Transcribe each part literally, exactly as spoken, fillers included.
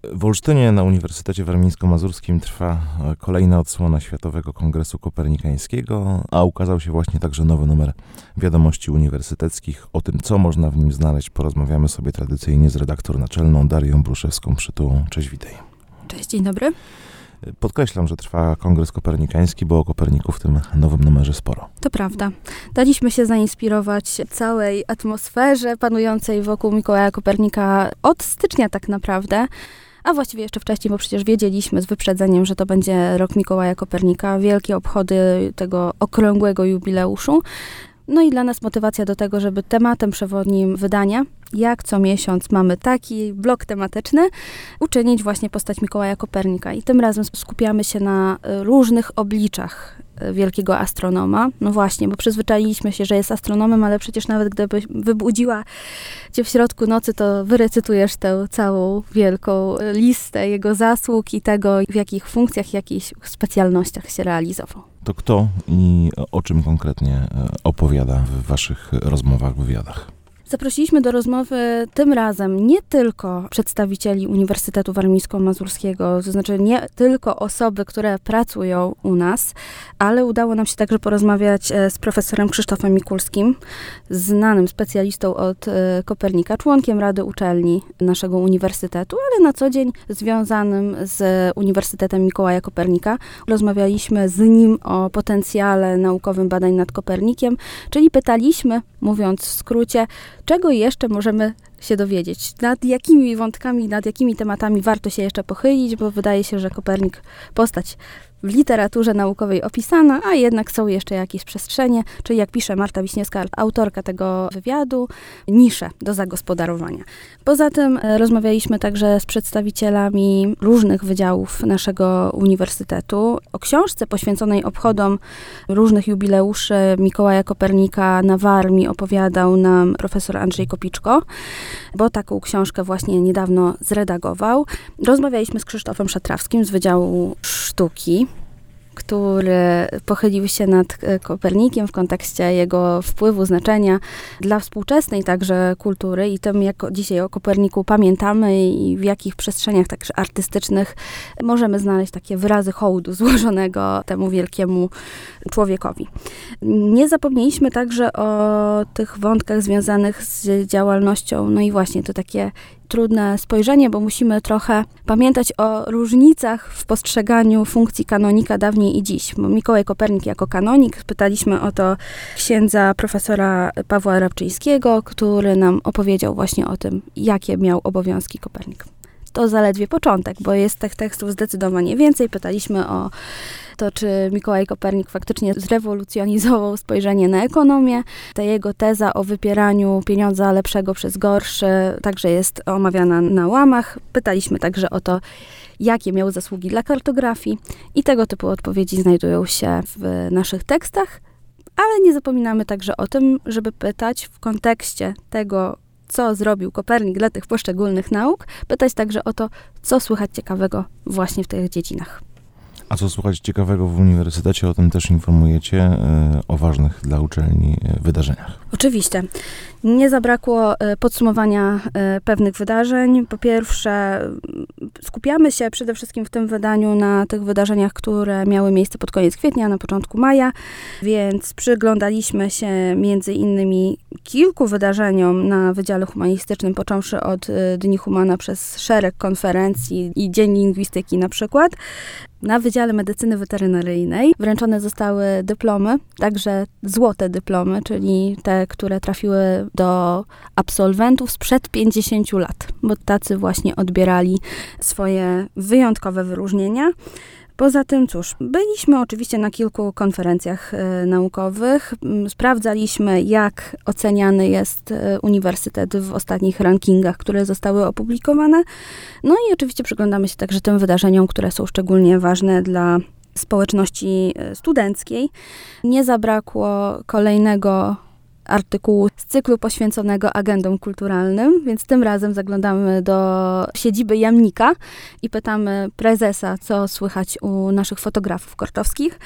W Olsztynie na Uniwersytecie Warmińsko-Mazurskim trwa kolejna odsłona Światowego Kongresu Kopernikańskiego, a ukazał się właśnie także nowy numer Wiadomości Uniwersyteckich. O tym, co można w nim znaleźć, porozmawiamy sobie tradycyjnie z redaktor naczelną Darią Bruszewską-Przytułą. Cześć, witaj. Cześć, dzień dobry. Podkreślam, że trwa Kongres Kopernikański, bo o Koperniku w tym nowym numerze sporo. To prawda. Daliśmy się zainspirować całej atmosferze panującej wokół Mikołaja Kopernika od stycznia tak naprawdę, a właściwie jeszcze wcześniej, bo przecież wiedzieliśmy z wyprzedzeniem, że to będzie rok Mikołaja Kopernika, wielkie obchody tego okrągłego jubileuszu. No i dla nas motywacja do tego, żeby tematem przewodnim wydania, jak co miesiąc mamy taki blok tematyczny, uczynić właśnie postać Mikołaja Kopernika. I tym razem skupiamy się na różnych obliczach wielkiego astronoma. No właśnie, bo przyzwyczailiśmy się, że jest astronomem, ale przecież nawet gdyby wybudziła cię w środku nocy, to wyrecytujesz tę całą wielką listę jego zasług i tego, w jakich funkcjach, w jakich specjalnościach się realizował. To kto i o czym konkretnie opowiada w waszych rozmowach, wywiadach? Zaprosiliśmy do rozmowy tym razem nie tylko przedstawicieli Uniwersytetu Warmińsko-Mazurskiego, to znaczy nie tylko osoby, które pracują u nas, ale udało nam się także porozmawiać z profesorem Krzysztofem Mikulskim, znanym specjalistą od Kopernika, członkiem Rady Uczelni naszego uniwersytetu, ale na co dzień związanym z Uniwersytetem Mikołaja Kopernika. Rozmawialiśmy z nim o potencjale naukowym badań nad Kopernikiem, czyli pytaliśmy, mówiąc w skrócie, czego jeszcze możemy się dowiedzieć, nad jakimi wątkami, nad jakimi tematami warto się jeszcze pochylić, bo wydaje się, że Kopernik postać w literaturze naukowej opisana, a jednak są jeszcze jakieś przestrzenie, czyli jak pisze Marta Wiśniewska, autorka tego wywiadu, nisze do zagospodarowania. Poza tym rozmawialiśmy także z przedstawicielami różnych wydziałów naszego uniwersytetu. O książce poświęconej obchodom różnych jubileuszy Mikołaja Kopernika na Warmii opowiadał nam profesor Andrzej Kopiczko, bo taką książkę właśnie niedawno zredagował. Rozmawialiśmy z Krzysztofem Szatrawskim z Wydziału Sztuki, który pochylił się nad Kopernikiem w kontekście jego wpływu, znaczenia dla współczesnej także kultury i tym, jak dzisiaj o Koperniku pamiętamy i w jakich przestrzeniach także artystycznych możemy znaleźć takie wyrazy hołdu złożonego temu wielkiemu człowiekowi. Nie zapomnieliśmy także o tych wątkach związanych z działalnością, no i właśnie to takie trudne spojrzenie, bo musimy trochę pamiętać o różnicach w postrzeganiu funkcji kanonika dawniej i dziś. Bo Mikołaj Kopernik jako kanonik, pytaliśmy o to księdza profesora Pawła Rabczyńskiego, który nam opowiedział właśnie o tym, jakie miał obowiązki Kopernik. To zaledwie początek, bo jest tych tekstów zdecydowanie więcej. Pytaliśmy o to, czy Mikołaj Kopernik faktycznie zrewolucjonizował spojrzenie na ekonomię. Ta jego teza o wypieraniu pieniądza lepszego przez gorszy także jest omawiana na łamach. Pytaliśmy także o to, jakie miał zasługi dla kartografii i tego typu odpowiedzi znajdują się w naszych tekstach, ale nie zapominamy także o tym, żeby pytać w kontekście tego, co zrobił Kopernik dla tych poszczególnych nauk, pytać także o to, co słychać ciekawego właśnie w tych dziedzinach. A co słuchać ciekawego w uniwersytecie, o tym też informujecie, o ważnych dla uczelni wydarzeniach. Oczywiście. Nie zabrakło podsumowania pewnych wydarzeń. Po pierwsze, skupiamy się przede wszystkim w tym wydaniu na tych wydarzeniach, które miały miejsce pod koniec kwietnia, na początku maja, więc przyglądaliśmy się między innymi kilku wydarzeniom na Wydziale Humanistycznym, począwszy od Dni Humana przez szereg konferencji i Dzień Lingwistyki na przykład. Na Wydziale Medycyny Weterynaryjnej wręczone zostały dyplomy, także złote dyplomy, czyli te, które trafiły do absolwentów sprzed pięćdziesięciu lat, bo tacy właśnie odbierali swoje wyjątkowe wyróżnienia. Poza tym, cóż, byliśmy oczywiście na kilku konferencjach e, naukowych, sprawdzaliśmy, jak oceniany jest e, uniwersytet w ostatnich rankingach, które zostały opublikowane. No i oczywiście przyglądamy się także tym wydarzeniom, które są szczególnie ważne dla społeczności studenckiej. Nie zabrakło kolejnego artykułu z cyklu poświęconego agendom kulturalnym, więc tym razem zaglądamy do siedziby Jamnika i pytamy prezesa, co słychać u naszych fotografów kortowskich.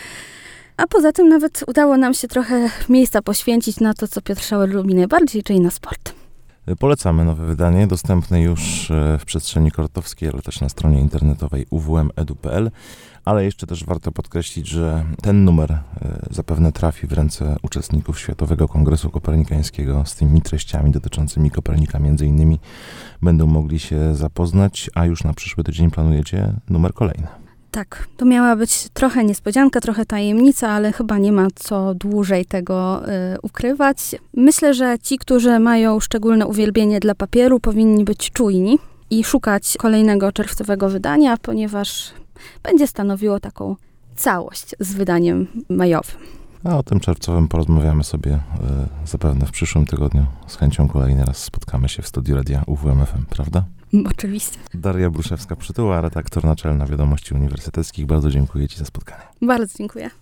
A poza tym nawet udało nam się trochę miejsca poświęcić na to, co Piotr Schauer lubi najbardziej, czyli na sport. Polecamy nowe wydanie, dostępne już w przestrzeni kortowskiej, ale też na stronie internetowej u w m kropka e d u kropka p l. Ale jeszcze też warto podkreślić, że ten numer zapewne trafi w ręce uczestników Światowego Kongresu Kopernikańskiego. Z tymi treściami dotyczącymi Kopernika między innymi będą mogli się zapoznać, a już na przyszły tydzień planujecie numer kolejny. Tak, to miała być trochę niespodzianka, trochę tajemnica, ale chyba nie ma co dłużej tego y, ukrywać. Myślę, że ci, którzy mają szczególne uwielbienie dla papieru, powinni być czujni i szukać kolejnego czerwcowego wydania, ponieważ będzie stanowiło taką całość z wydaniem majowym. A o tym czerwcowym porozmawiamy sobie y, zapewne w przyszłym tygodniu. Z chęcią kolejny raz spotkamy się w studiu radia U W M F M, prawda? Oczywiście. Daria Bruszewska-Przytuła, redaktor naczelna Wiadomości Uniwersyteckich. Bardzo dziękuję Ci za spotkanie. Bardzo dziękuję.